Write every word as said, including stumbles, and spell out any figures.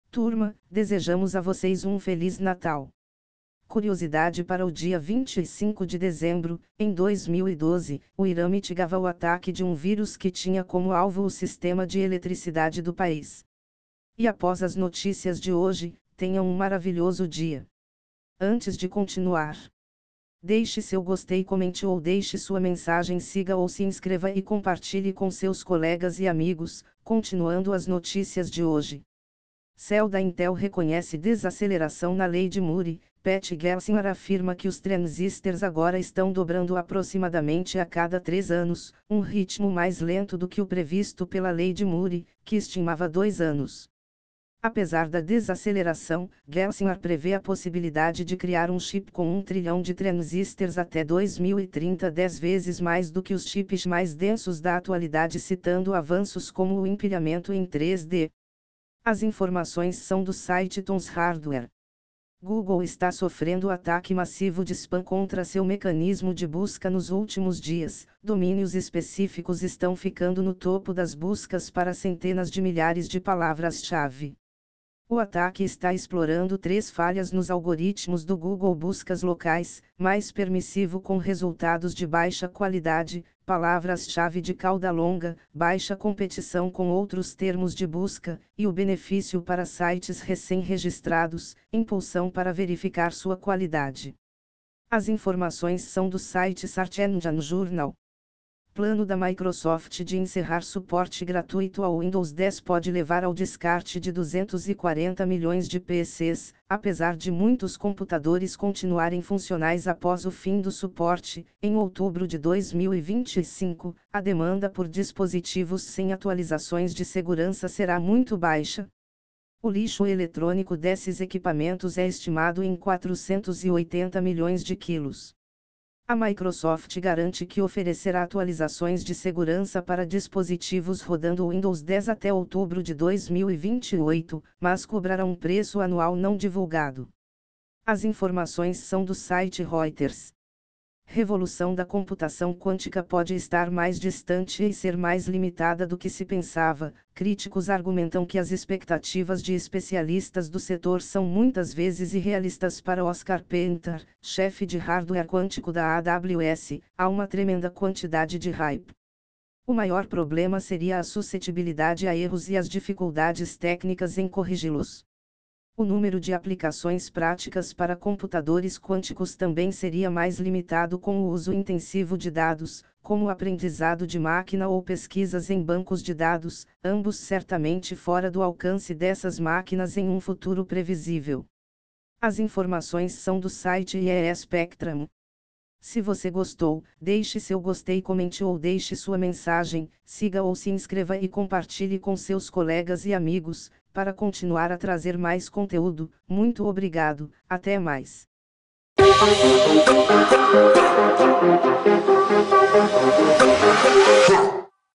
Turma, desejamos a vocês um Feliz Natal. Curiosidade para o dia vinte e cinco de dezembro, em dois mil e doze, o Irã mitigava o ataque de um vírus que tinha como alvo o sistema de eletricidade do país. E após as notícias de hoje, tenham um maravilhoso dia. Antes de continuar, deixe seu gostei, comente ou deixe sua mensagem, siga ou se inscreva e compartilhe com seus colegas e amigos. Continuando as notícias de hoje. Céu da Intel reconhece desaceleração na lei de Moore. Pat Gelsinger afirma que os transistores agora estão dobrando aproximadamente a cada três anos, um ritmo mais lento do que o previsto pela lei de Moore, que estimava dois anos. Apesar da desaceleração, Gelsinger prevê a possibilidade de criar um chip com um trilhão de transistores até dois mil e trinta, dez vezes mais do que os chips mais densos da atualidade, citando avanços como o empilhamento em três D. As informações são do site Tons Hardware. Google está sofrendo ataque massivo de spam contra seu mecanismo de busca nos últimos dias. Domínios específicos estão ficando no topo das buscas para centenas de milhares de palavras-chave. O ataque está explorando três falhas nos algoritmos do Google Buscas locais, mais permissivo com resultados de baixa qualidade, palavras-chave de cauda longa, baixa competição com outros termos de busca, e o benefício para sites recém-registrados, impulsão para verificar sua qualidade. As informações são do site Search Engine Journal. Plano da Microsoft de encerrar suporte gratuito ao Windows dez pode levar ao descarte de duzentos e quarenta milhões de P Cs, apesar de muitos computadores continuarem funcionais após o fim do suporte. Em outubro de dois mil e vinte e cinco, a demanda por dispositivos sem atualizações de segurança será muito baixa. O lixo eletrônico desses equipamentos é estimado em quatrocentos e oitenta milhões de quilos. A Microsoft garante que oferecerá atualizações de segurança para dispositivos rodando o Windows dez até outubro de dois mil e vinte e oito, mas cobrará um preço anual não divulgado. As informações são do site Reuters. Revolução da computação quântica pode estar mais distante e ser mais limitada do que se pensava. Críticos argumentam que as expectativas de especialistas do setor são muitas vezes irrealistas. Para Oscar Painter, chefe de hardware quântico da A W S, há uma tremenda quantidade de hype. O maior problema seria a suscetibilidade a erros e as dificuldades técnicas em corrigi-los. O número de aplicações práticas para computadores quânticos também seria mais limitado com o uso intensivo de dados, como aprendizado de máquina ou pesquisas em bancos de dados, ambos certamente fora do alcance dessas máquinas em um futuro previsível. As informações são do site I E Spectrum. Se você gostou, deixe seu gostei, comente ou deixe sua mensagem, siga ou se inscreva e compartilhe com seus colegas e amigos, para continuar a trazer mais conteúdo. Muito obrigado, até mais.